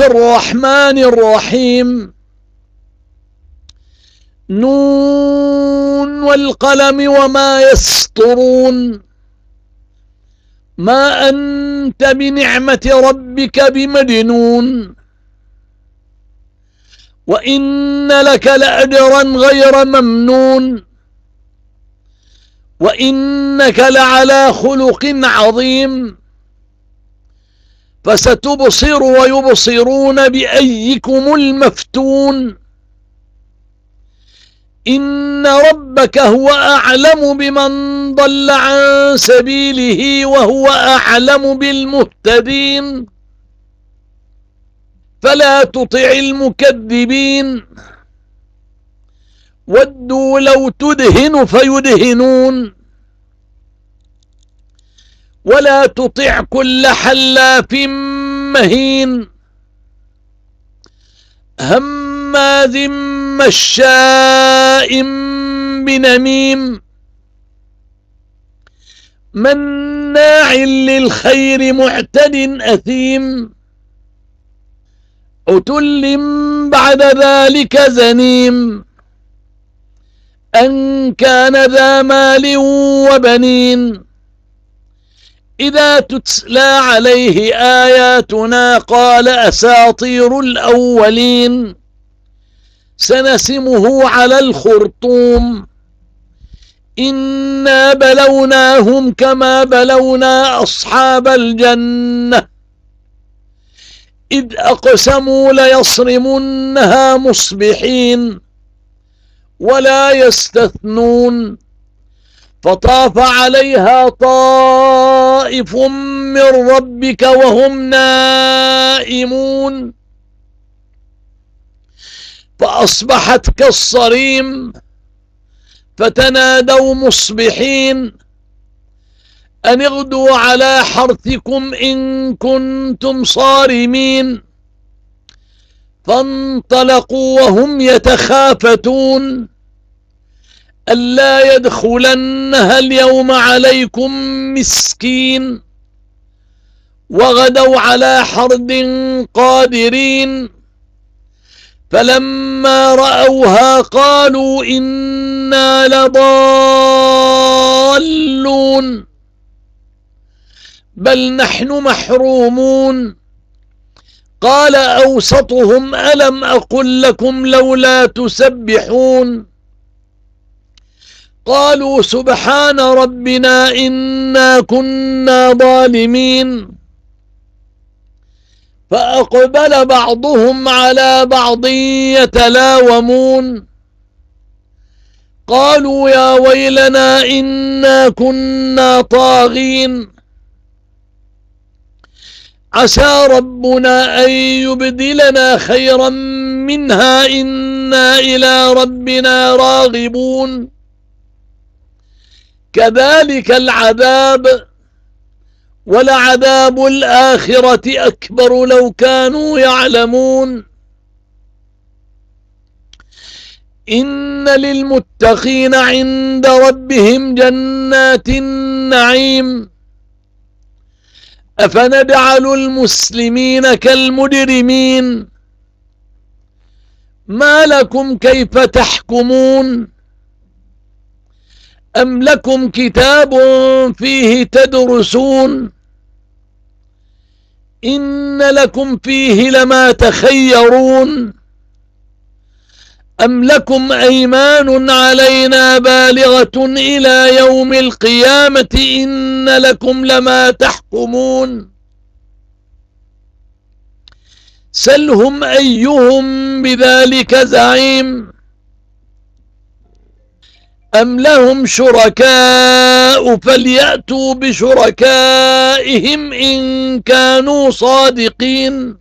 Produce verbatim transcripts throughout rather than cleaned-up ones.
الرحمن الرحيم. نون والقلم وما يسطرون. ما أنت بنعمة ربك بمجنون. وإن لك لأجرا غير ممنون. وإنك لعلى خلق عظيم. فستبصر ويبصرون بأيكم المفتون. إن ربك هو أعلم بمن ضل عن سبيله وهو أعلم بالمهتدين. فلا تطع المكذبين. ودوا لو تدهن فيدهنون. ولا تطع كل حلاف مهين هماذ مشاء بنميم مناع للخير معتد أثيم عتل بعد ذلك زنيم أن كان ذا مال وبنين إذا تتلى عليه آياتنا قال أساطير الأولين سنسمه على الخرطوم إنا بلوناهم كما بلونا أصحاب الجنة إذ أقسموا ليصرمنها مصبحين ولا يستثنون فطاف عليها طائف من ربك وهم نائمون فأصبحت كالصريم فتنادوا مصبحين أن اغدوا على حرثكم إن كنتم صارمين فانطلقوا وهم يتخافتون ألا يدخلنها اليوم عليكم مسكين وغدوا على حرد قادرين فلما رأوها قالوا إنا لضالون بل نحن محرومون قال أوسطهم ألم أقل لكم لولا تسبحون قالوا سبحان ربنا إنا كنا ظالمين فأقبل بعضهم على بعض يتلاومون قالوا يا ويلنا إنا كنا طاغين عسى ربنا أن يبدلنا خيرا منها إنا إلى ربنا راغبون كذلك العذاب ولعذاب الآخرة أكبر لو كانوا يعلمون إن للمتقين عند ربهم جنات النعيم أفنجعل المسلمين كالمجرمين ما لكم كيف تحكمون أم لكم كتاب فيه تدرسون إن لكم فيه لما تخيرون أم لكم أيمان علينا بالغة إلى يوم القيامة إن لكم لما تحكمون سلهم أيهم بذلك زعيم أم لهم شركاء فليأتوا بشركائهم إن كانوا صادقين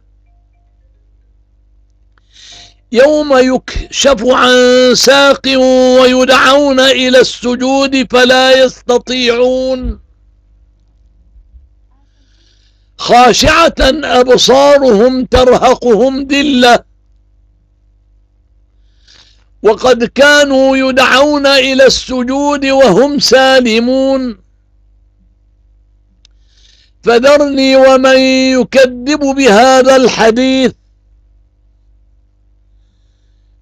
يوم يكشف عن ساق ويدعون إلى السجود فلا يستطيعون خاشعة أبصارهم ترهقهم ذلة وقد كانوا يدعون إلى السجود وهم سالمون فذرني ومن يكذب بهذا الحديث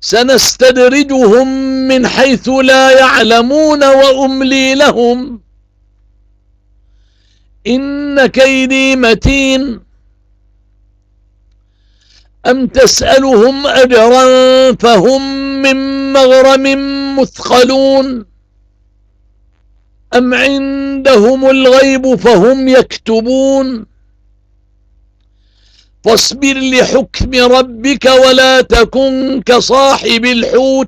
سنستدرجهم من حيث لا يعلمون وأملي لهم إن كيدي متين أم تسألهم أجرا فهم من مغرم مثقلون أم عندهم الغيب فهم يكتبون فاصبر لحكم ربك ولا تكن كصاحب الحوت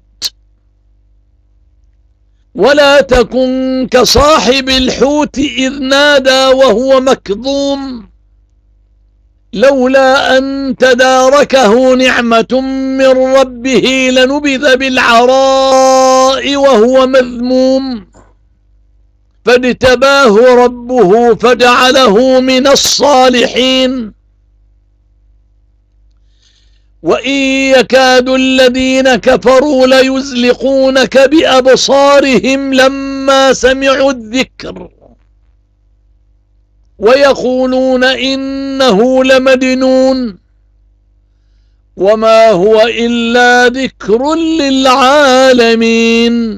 ولا تكن كصاحب الحوت إذ نادى وهو مكظوم لولا أن تداركه نعمة من ربه لنبذ بالعراء وهو مذموم فاجتباه ربه فجعله من الصالحين وإن يكاد الذين كفروا ليزلقونك بأبصارهم لما سمعوا الذكر ويقولون إنه لمجنون وما هو إلا ذكر للعالمين.